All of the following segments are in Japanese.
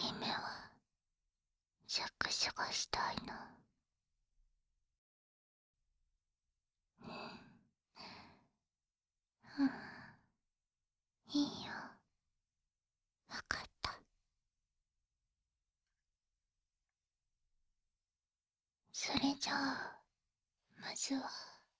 姫は着手がしたいな。うん、いいよ。わかった。それじゃあまずは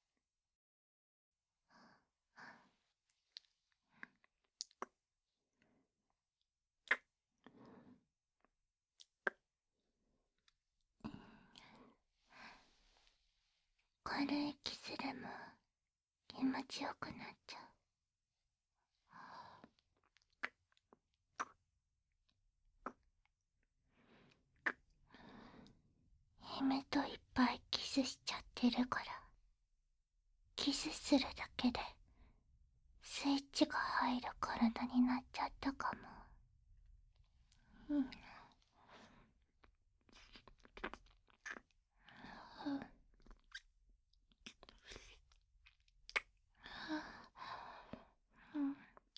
軽いキスでも気持ちよくなっちゃう。姫といっぱいキスしちゃってるから、キスするだけでスイッチが入る体になっちゃったかも。うん。うん。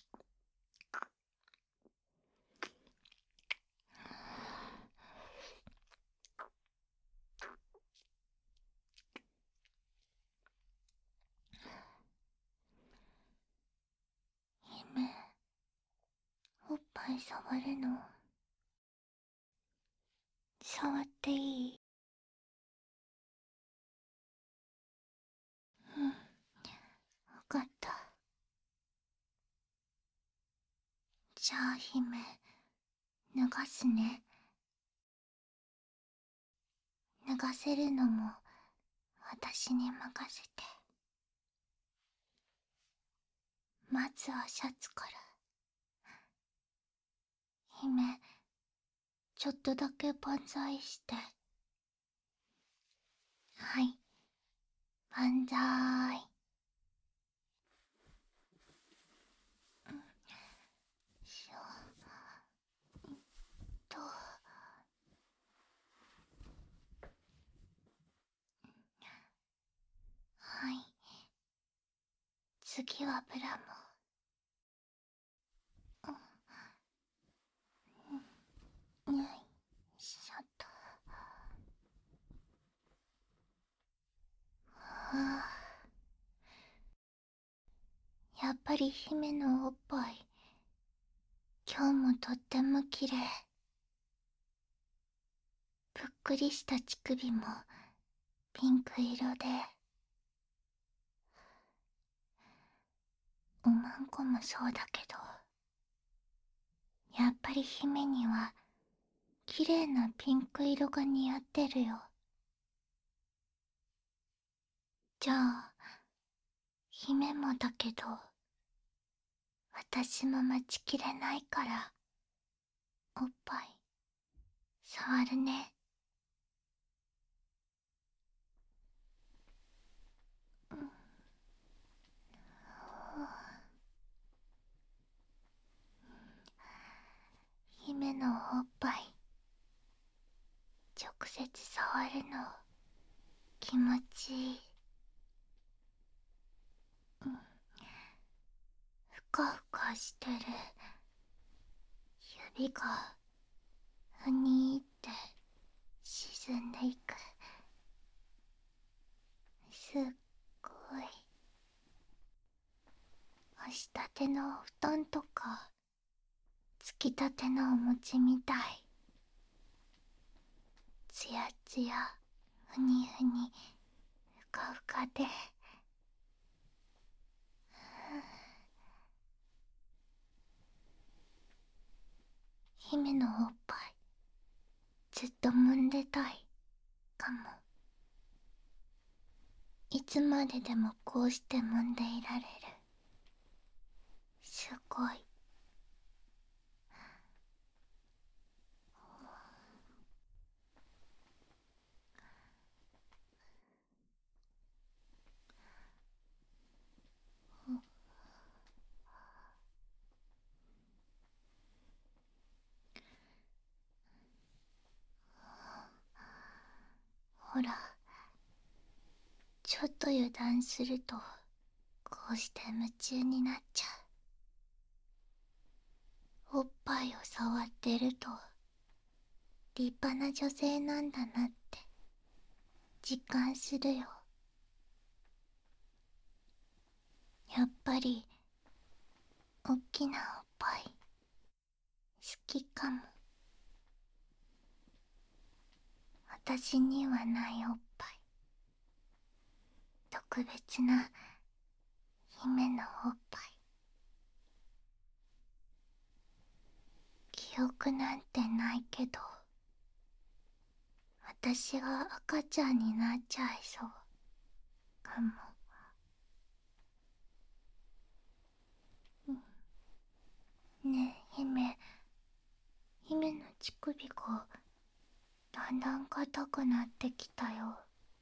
姫、おっぱい触るの触っていい？うん、わかった。じゃあ姫、脱がすね。脱がせるのも私に任せて。まずはシャツから。姫、ちょっとだけ万歳して。はい、万歳。しょと。はい、次はブラモ。よいしょと。はあ、やっぱり姫のおっぱい今日もとっても綺麗。ぷっくりした乳首もピンク色で、おまんこもそうだけど、やっぱり姫には綺麗なピンク色が似合ってるよ。じゃあ姫もだけど、私も待ちきれないからおっぱい触るね。うん。姫のおっぱい直接触るの気持ちいい。うん、ふかふかしてる。指がふにーって沈んでいく。すっごい。干したてのお布団とかつきたてのお餅みたい。つやつや、ふにふに、ふかふかで。姫のおっぱいずっと揉んでたいかも。いつまででもこうして揉んでいられる。すごい。ほら、ちょっと油断するとこうして夢中になっちゃう。おっぱいを触ってると立派な女性なんだなって実感するよ。やっぱりおっきなおっぱい好きかも。私にはないおっぱい、特別な姫のおっぱい。記憶なんてないけど、私が赤ちゃんになっちゃいそうかも。ねえ姫の乳首がだんだん硬くなってきたよ。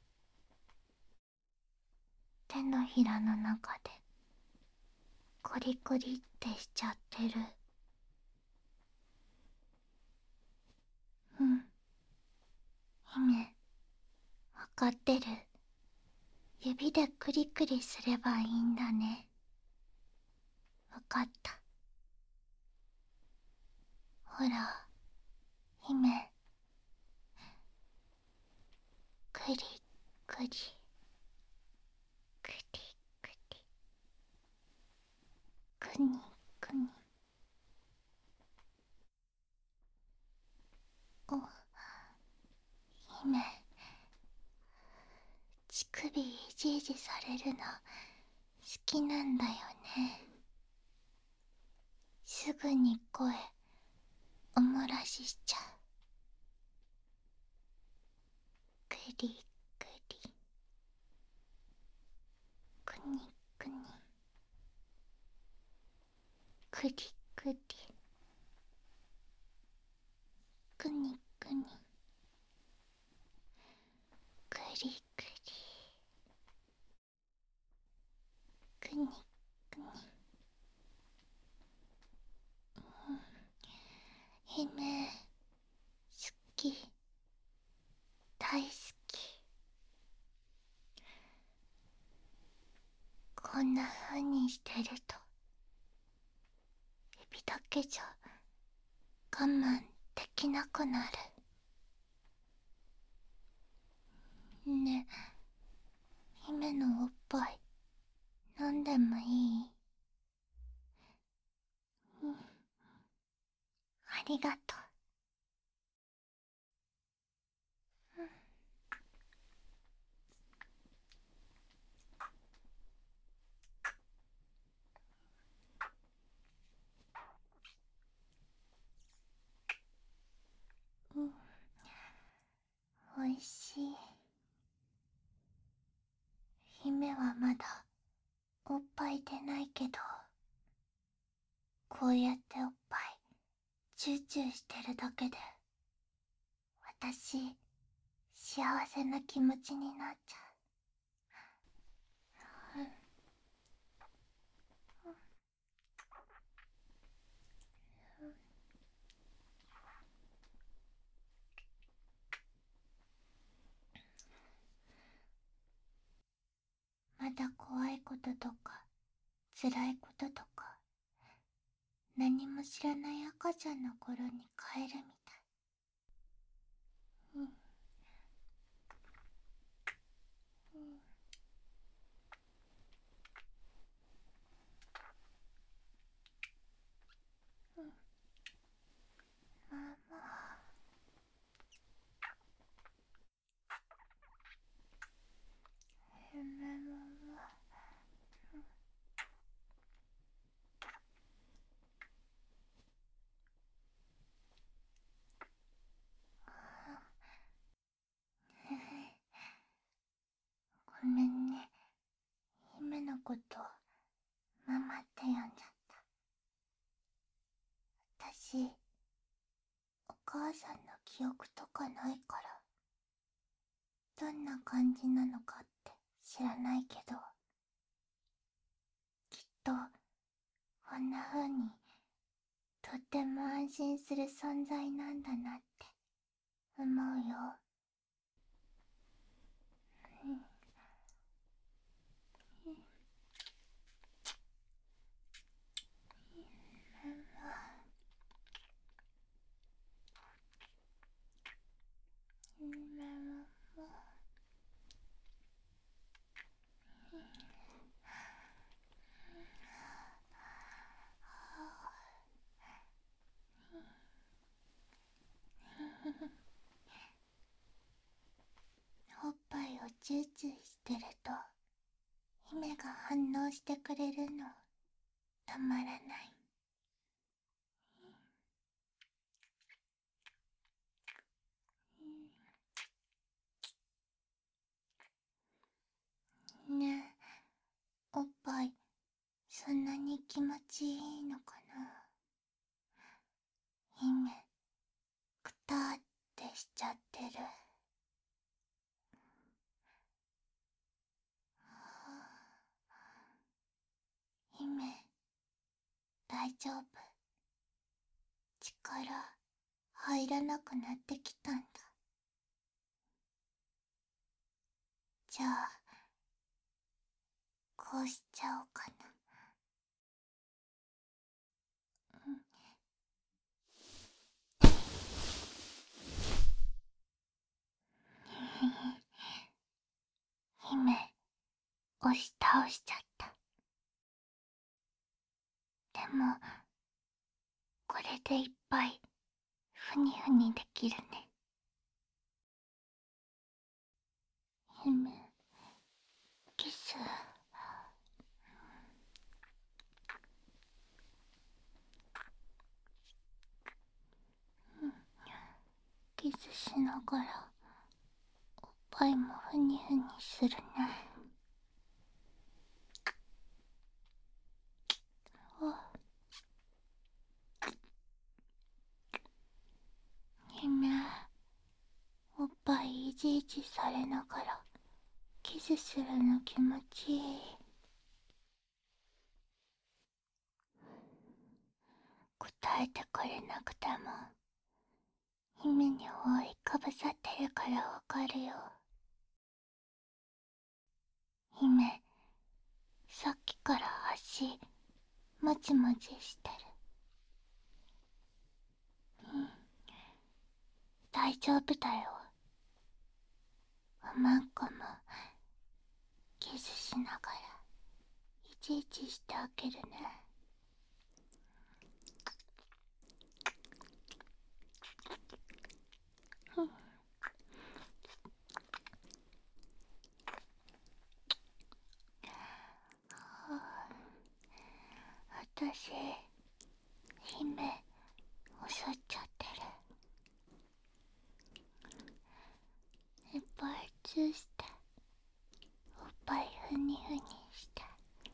手のひらの中でコリコリってしちゃってる。うん、姫、わかってる。指でクリクリすればいいんだね。わかった。ほら、姫、クリクリ、クリクリ、クニクニ。お、姫、乳首いじいじされるの好きなんだよね。すぐに声おもらししちゃう。クリクリ、クニクニ、クリクリ、クニクニ、クリクリ、クニクニ。姫、好き、大好き。こんな風にしてると指だけじゃ我慢できなくなる。ねえ、姫のおっぱい飲んでもいい？うん、ありがとう。うん、おいしい。姫はまだおっぱい出ないけど、こうやっておっぱいチューチューしてるだけで私幸せな気持ちになっちゃう。まだ怖いこととか辛いこととか何も知らない赤ちゃんの頃に帰るみたい。うん、うん、うん。ママ、夢ママ。ごめんね、姫のことママって呼んじゃった。私お母さんの記憶とかないからどんな感じなのかって知らないけど、きっとこんな風にとっても安心する存在なんだなって思うよ。うん、うん、 反応してくれるのたまらない。ねえ、おっぱいそんなに気持ちいいのかな。姫、くたーってしちゃってる。姫、大丈夫？力入らなくなってきたんだ。じゃあこうしちゃおうかな。姫、押し倒しちゃった。でもこれでいっぱいふにふにできるね。姫、キス。キスしながらおっぱいもふにふにするね。あ、姫、おっぱいいじいじされながらキスするの気持ちいい。答えてくれなくても姫に覆いかぶさってるからわかるよ。姫、さっきから足もちもちしてる。大丈夫だよ。おまんこもキスしながらいちいちしてあげるね。あたし、姫襲っちゃってる。いっぱいチューしておっぱいふにふにして。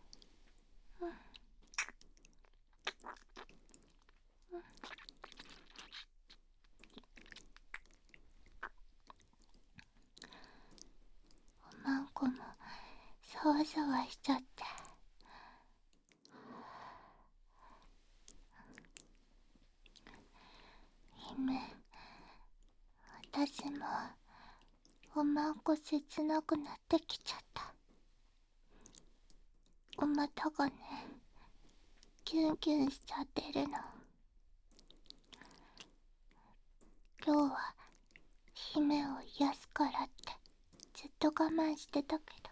おまんこもそわそわしちゃって。姫、あたしもおまんこ切なくなってきちゃった。お股がね、キュンキュンしちゃってるの。今日は姫を癒すからってずっと我慢してたけど、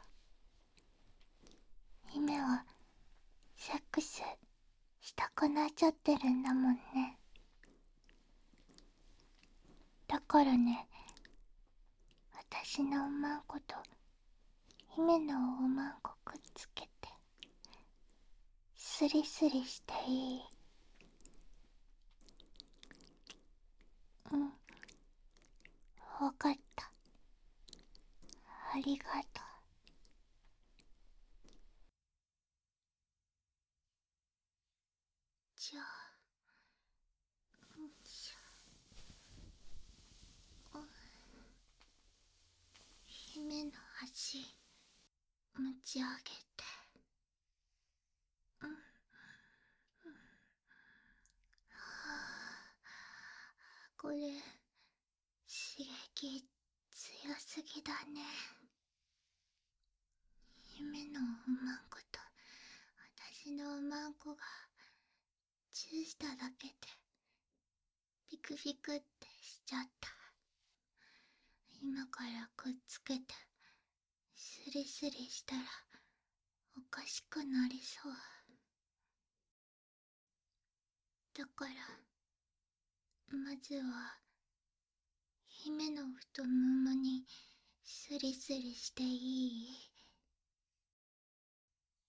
姫はセックスしたくなっちゃってるんだもんね。だからね、私のおまんこと姫のおまんこくっつけてスリスリしていい？うん、わかった。ありがとう。じゃあ、よいしょ。姫の足持ち上げて。うん。はあ、これ刺激強すぎだね。姫のおまんこと私のおまんこがチューしただけでピクピクってしちゃった。今からくっつけてスリスリしたらおかしくなりそう。だからまずは姫の太ももにスリスリしていい？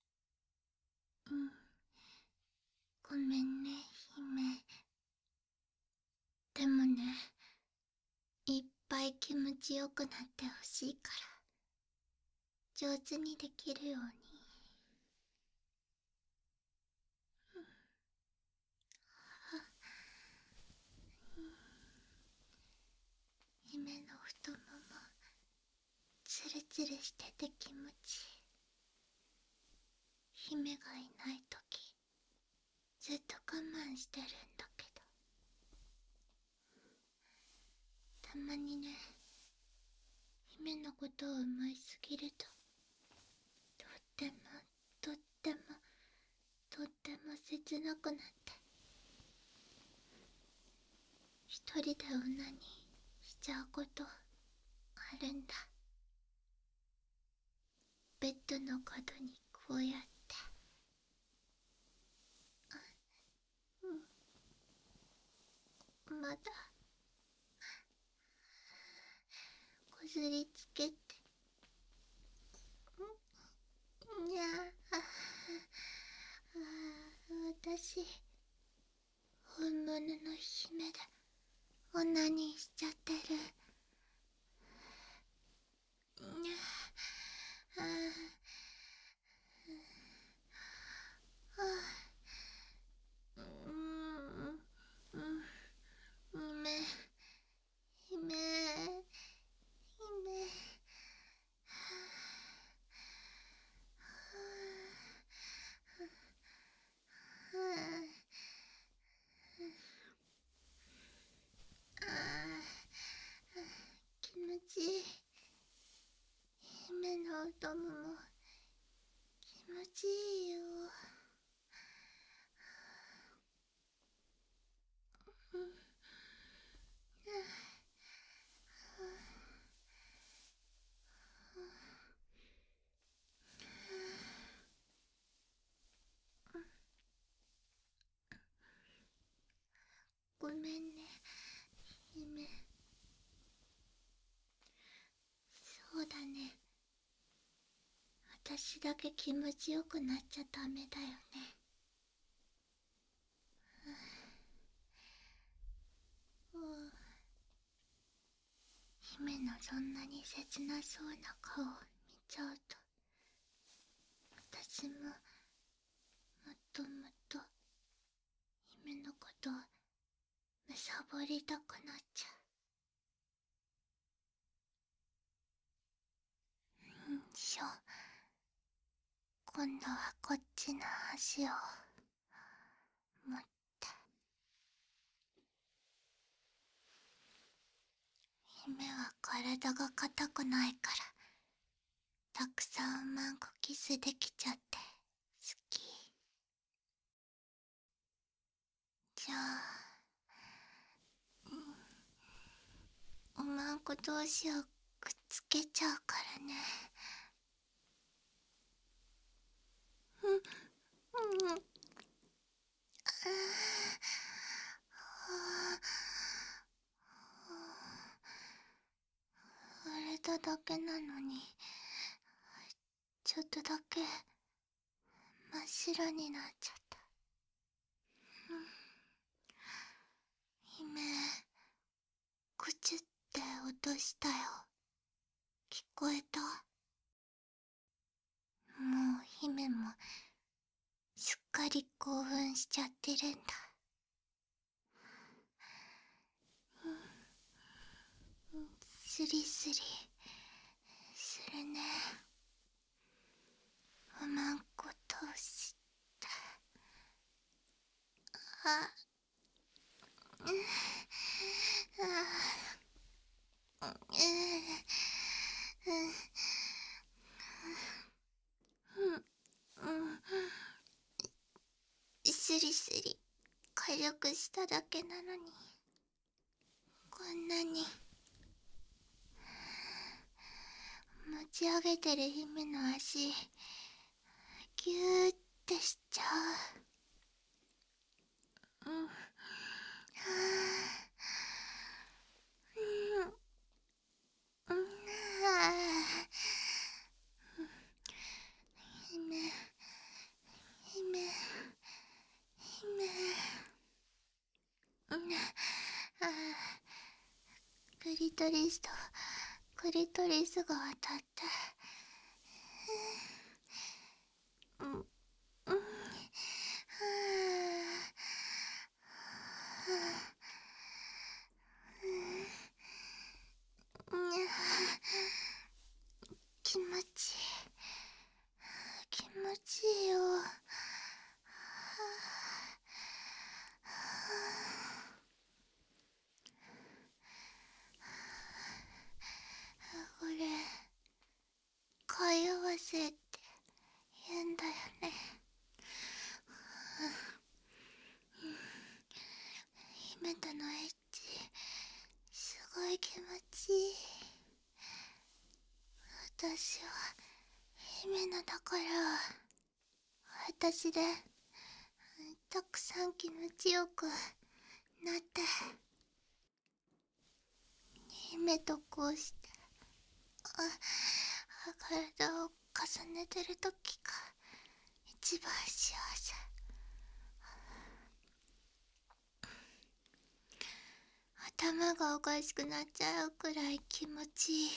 うん。ごめんね、姫。でもね、いっぱい気持ちよくなってほしいから、上手にできるように。姫の太もも、ツルツルしてて気持ちいい。姫がいないとき、ずっと我慢してるんだけど、たまにね、姫のことを思いすぎると、とっても、とっても、とっても切なくなって、一人でオナニーしちゃうことあるんだ。ベッドの角にこうやって、まだこすりつけて、にゃあ、私本物の姫でオナニーしちゃってる。にゃあ、うん、うん、姫、姫、姫、気持ちいい。姫の太もも気持ちいいよ。ごめんね、姫。そうだね。私だけ気持ちよくなっちゃダメだよね。うん。姫のそんなに切なそうな顔を見ちゃうと、私ももっともっと姫のことをむさぼりたくなっちゃう。しょ。今度はこっちの足を持って。姫は体が硬くないからたくさんうまくキスできちゃって好き。じゃあ、おまんこ同士をくっつけちゃうからね。うんうん。触れただけなのにちょっとだけ真っ白になっちゃった。姫、くちゅって音したよ。聞こえた？もう姫もすっかり興奮しちゃってるんだ。スリスリするね。おまんことして。あ、うん、あ、うん、うん、スリスリ軽くしただけなのにこんなに持ち上げてる姫の足ギューってしちゃう。うん、はあ、うん、うん、あ、姫、姫、 あクリトリスとクリトリスが当たって、うんうん気持ちいい気持ちいいよ。これ貝合わせって言うんだよね。姫とのエッチすごい気持ちいい。私は姫のだから私でたくさん気持ちよくなって姫とこうして体を重ねてる時が一番幸せ。頭がおかしくなっちゃうくらい気持ちいい。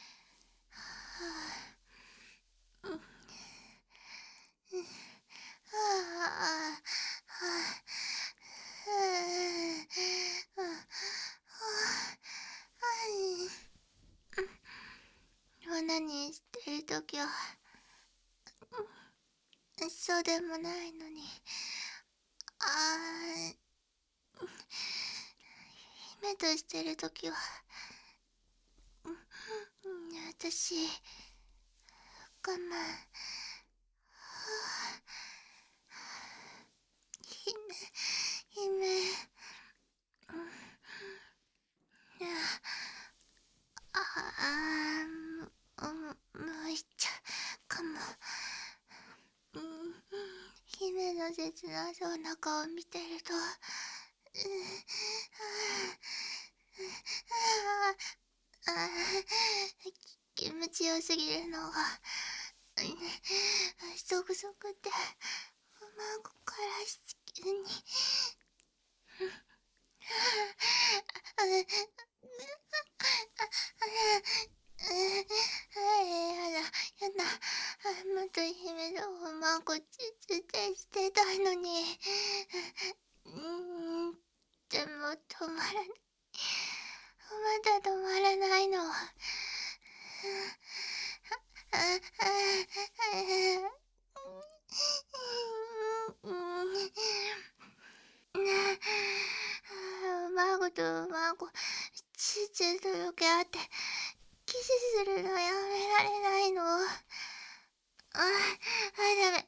何してるときはそうでもないのに、姫としてるときは私我慢。姫もういっちゃうかも。姫の切なそうな顔見てると気持ちよすぎるのがゾクゾクって孫から子宮にやだもっと姫のおまんこしてたのに。でも止まらない。まだ止まらないの。孫と孫ちとろけあってキスするのやめられないの。ダメ。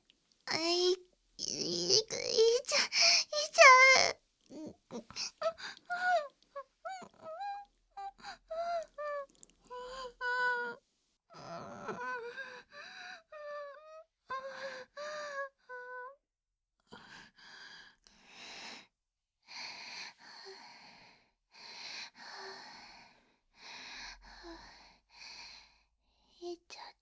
いちゃう。いっちゃった。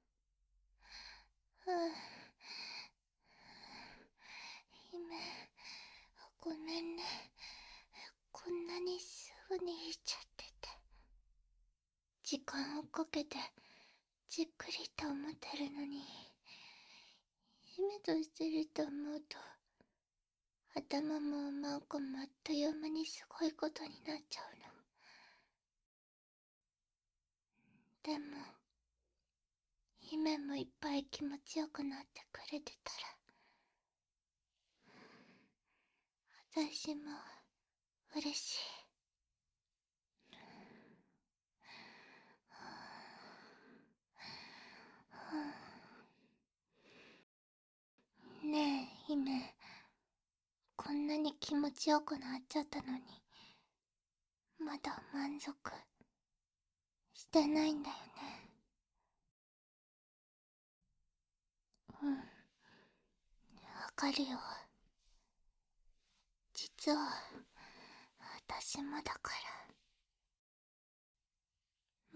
姫ごめんね。こんなにすぐに言っちゃってて。時間をかけてじっくりと思ってるのに、姫としてると思うと頭もマンコもあっという間にすごいことになっちゃうの。でも姫もいっぱい気持ちよくなってくれてたら私も嬉しい。ねえ姫、こんなに気持ちよくなっちゃったのにまだ満足してないんだよね。わかるよ。実は私もだから、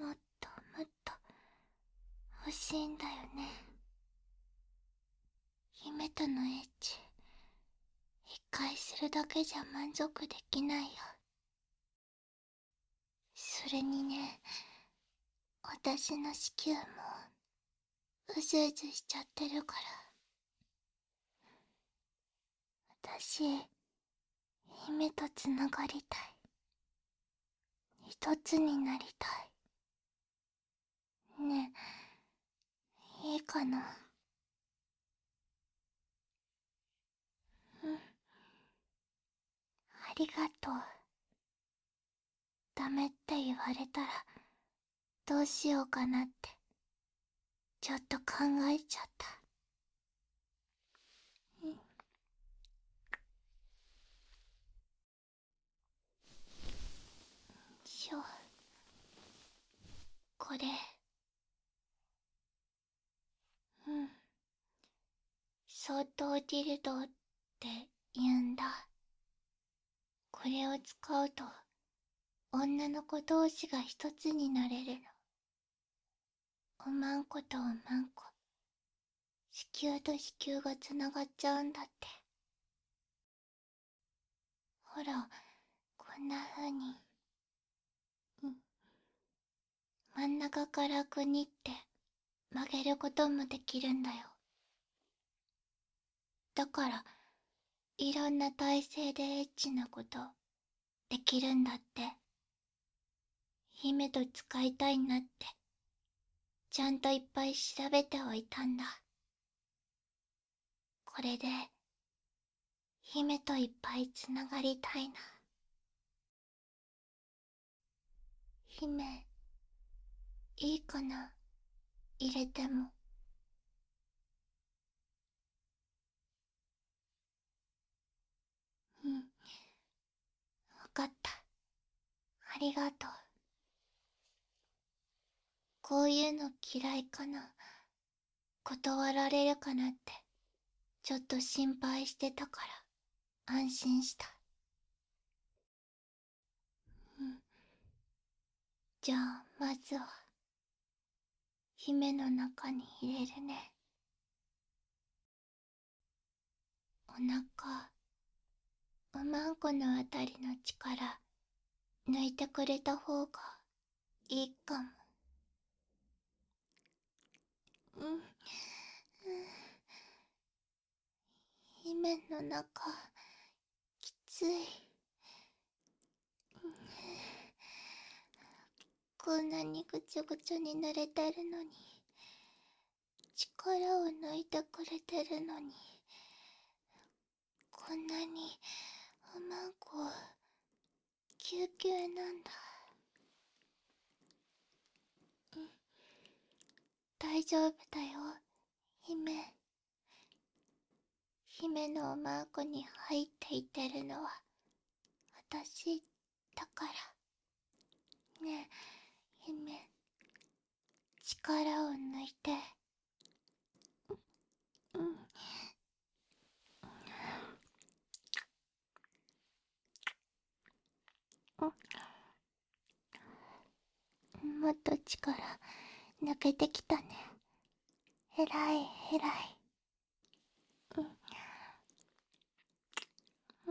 もっともっと欲しいんだよね。姫とのエッチ一回するだけじゃ満足できないよ。それにね、私の子宮もうずうずしちゃってるから。私、姫とつながりたい。一つになりたい。ねえ、いいかな。うん。ありがとう。ダメって言われたら、どうしようかなって、ちょっと考えちゃった。うん。しょ。これ。うん。相当ディルドって言うんだ。これを使うと、女の子同士が一つになれるの。おまんことおまんこ。子宮と子宮がつながっちゃうんだって。ほら、こんな風に。うん。真ん中からグニって曲げることもできるんだよ。だから、いろんな体勢でエッチなことできるんだって。姫と使いたいなって、ちゃんといっぱい調べておいたんだ。これで、姫といっぱいつながりたいな。姫、いいかな、入れても。うん、わかった。ありがとう。こういうの嫌いかな。断られるかなって、ちょっと心配してたから、安心した。うん。じゃあ、まずは、姫の中に入れるね。お腹、おまんこのあたりの力、抜いてくれた方がいいかも。うん。姫の中、きつい。こんなにぐちょぐちょに濡れてるのに、力を抜いてくれてるのに、こんなにおまんこ救急なんだ。うん。大丈夫だよ、姫。姫のおまんこに入っていってるのは私だから。ねえ、姫、力を抜いて。うん。もっと力抜けてきたね。えらいえらい。うん。うん。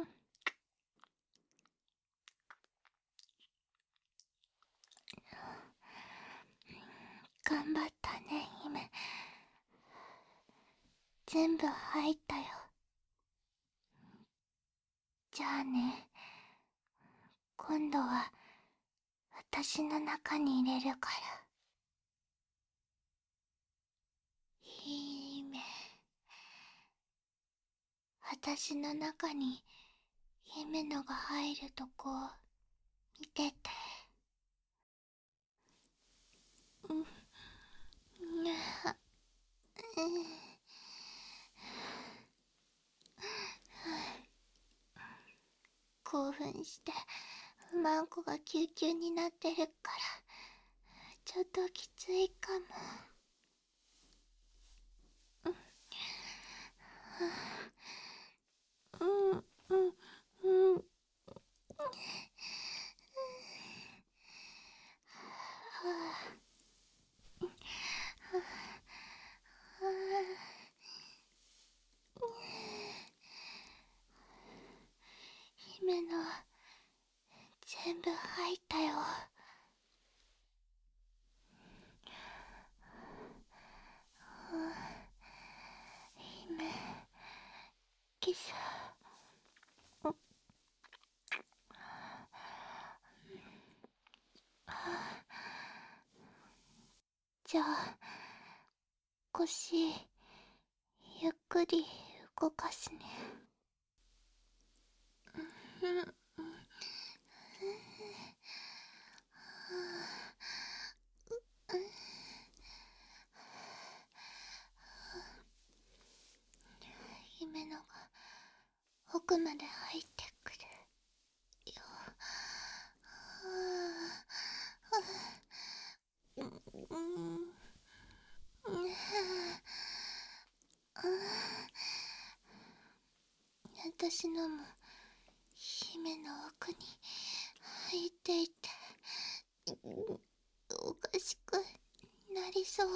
頑張ったね、姫。全部入ったよ。じゃあね、今度は私の中に入れるから。姫、私の中に姫のが入るとこ見てて。うん。うん。興奮してマンコが救急になってるからちょっときついかも。うんうんうん。 姫の全部吐いたよ。姫、キス。じゃあ腰ゆっくり動かすね。姫のが奥まで入ってくるよ。私のも姫の奥に入っていて、おかしくなりそう。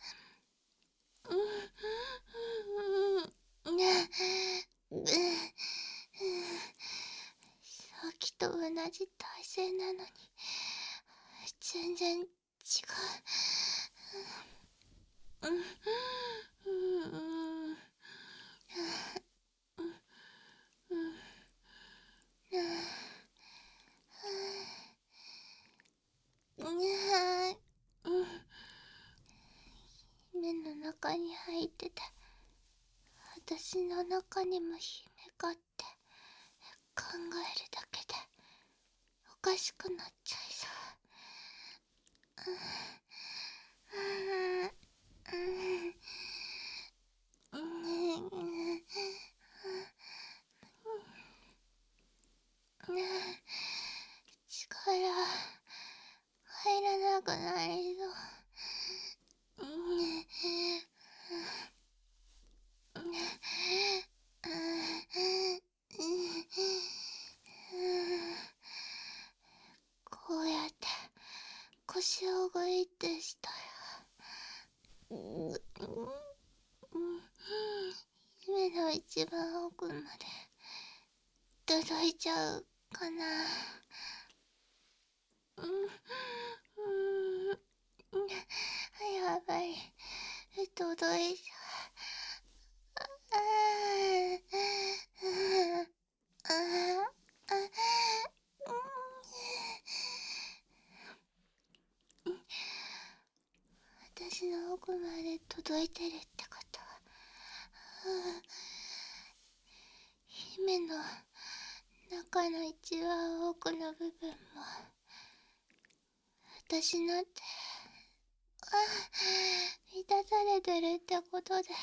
さっきと同じ体勢なのに全然違う。目の中に入ってて、私の中にも姫がって考えるだけでおかしくなっちゃいそう。力入らなくなりそう。こうやって腰をグイってしたら、夢の一番奥まで届いちゃうかな。やばい、届いちゃう。私の奥まで届いてるってことは、姫の中の一番奥の部分も私のって満たされてるってことで、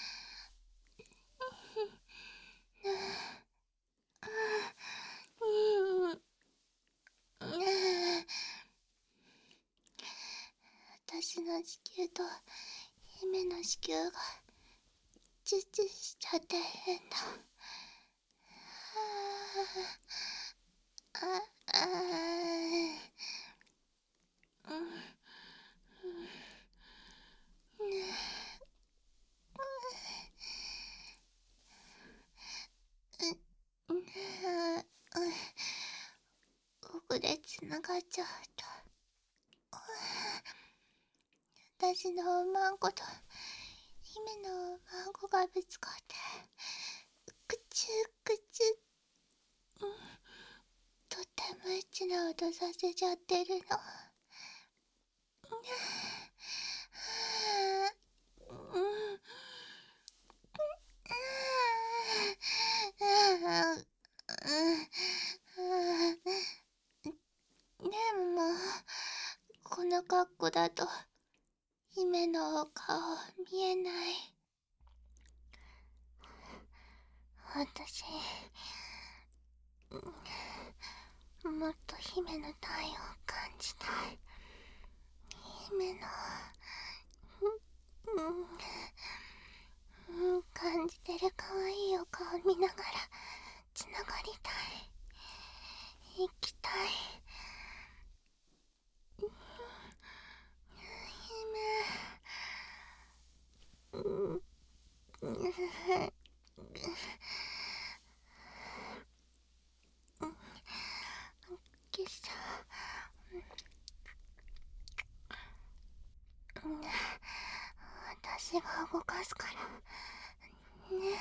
私の子宮と姫の子宮がチュッチュしちゃって変だ。奥でつながっちゃうと、私のおまんこと姫のおまんこがぶつかってくちゅくちゅ、とってもエッチな音させちゃってるの。でもこの格好だと姫の顔見えない。私もっと姫の体温感じたい。姫の感じてる可愛いお顔見ながらつながりたい。行きたい。 私が動かすからね。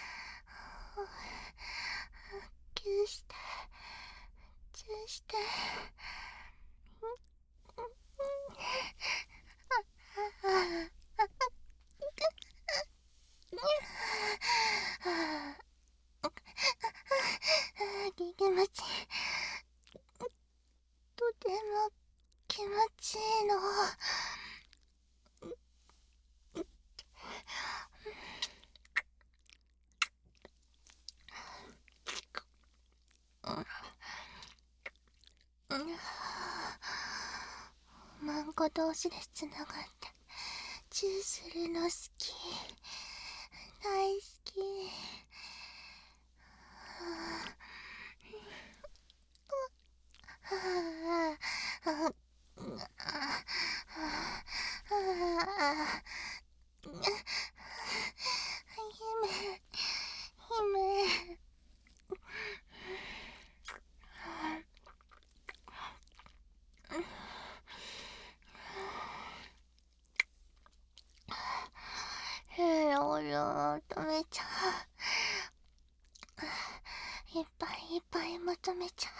キューして、チューして。気持ちいい。とても気持ちいいの。マンコ同士でつながってチューするの好き。大好き。姫。おろ止めちゃう。いっぱいいっぱい求めちゃ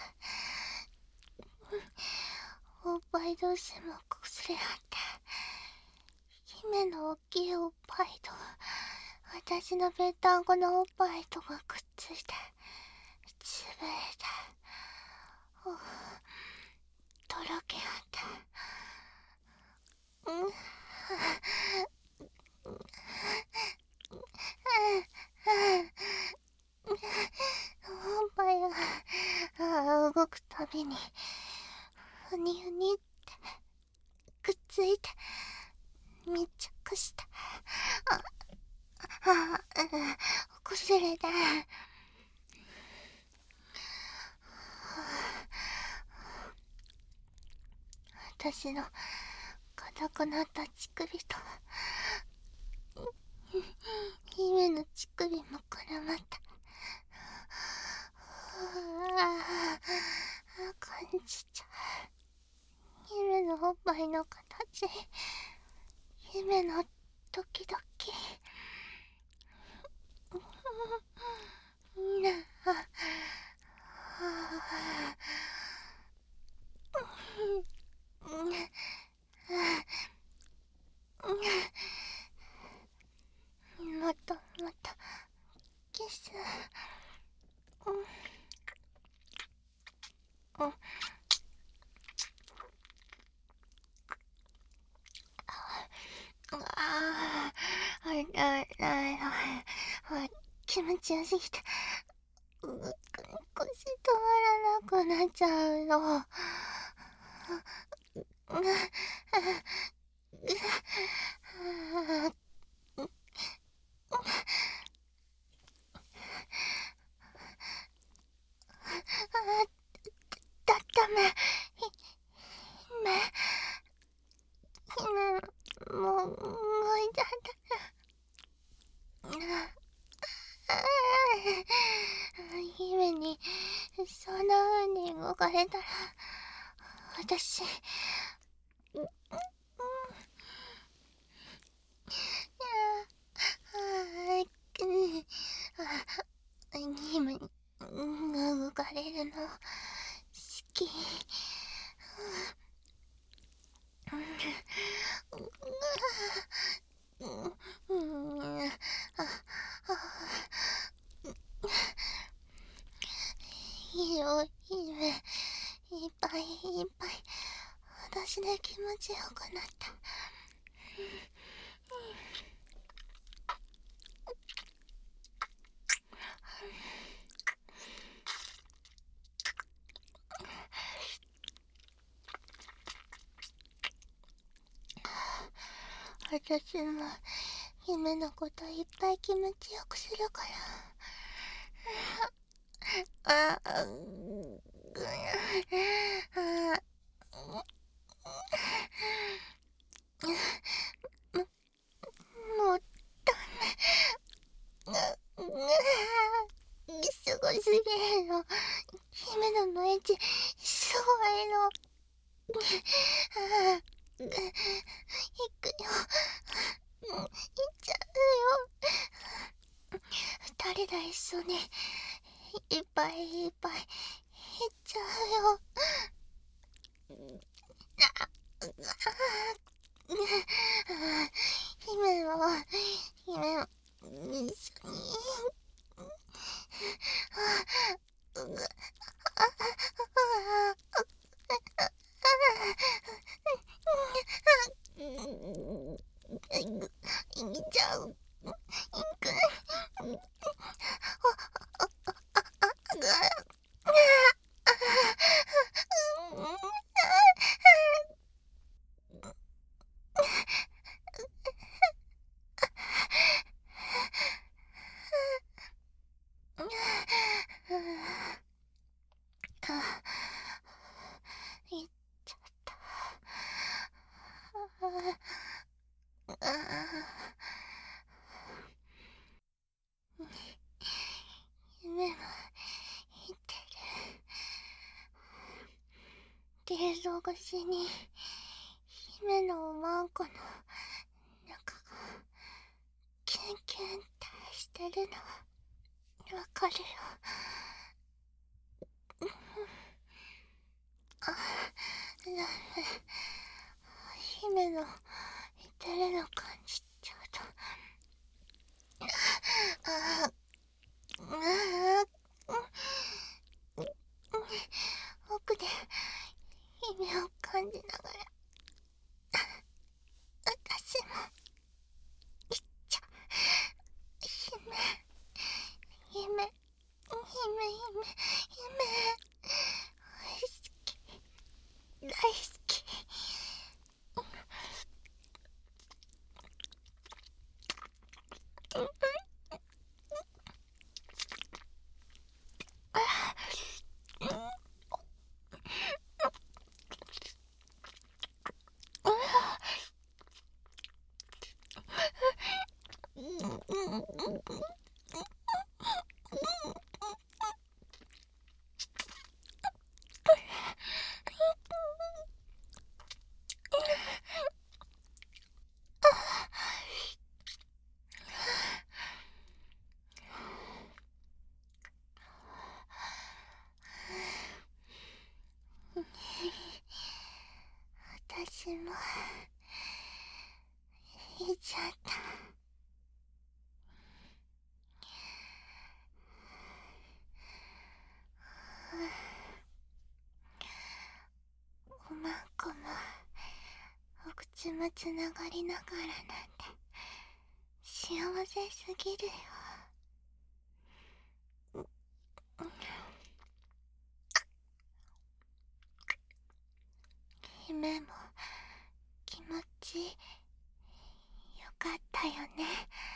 う。おっぱい同士もこすれ合って、姫の大きいおっぱいと私のぺったんこのおっぱいとがくっついてつぶれて、とろけ合って、おっぱいが動くたびにふにふにってくっついて密着して、こすれて、私の硬くなった乳首と姫の乳首も絡まった。感じちゃう。姫のおっぱいの形、姫のドキドキ。もっともっとキス。気持ちよすぎて腰止まらなくなっちゃうの。だっため、姫、もう動いちゃった。姫にそんな風に動かれたら私姫が動かれるの好き。いいよ姫、いっぱいいっぱい私で気持ちよくなった。私も姫のこといっぱい気持ちよくするから。もうダメ。すごすぎるの。姫ののエッチすごいの。いくよ。 行っちゃうよ。二人で一緒にいっぱいいっぱい行っちゃうよ。姫も一緒に。行っちゃう。行く。行っちゃった。夢も見てる。冷蔵越しに姫のおまんこの中がキュンキュンってしてるのわかるよ。あ、ダメ。姫の見てるの感じちゃうと。ああ、奥で夢を感じながら私も行っちゃう。夢、夢、夢、大好き。私も言っちゃった。おまんこもお口もつながりながらなんて幸せすぎるよ。姫も気持ちよかったよね。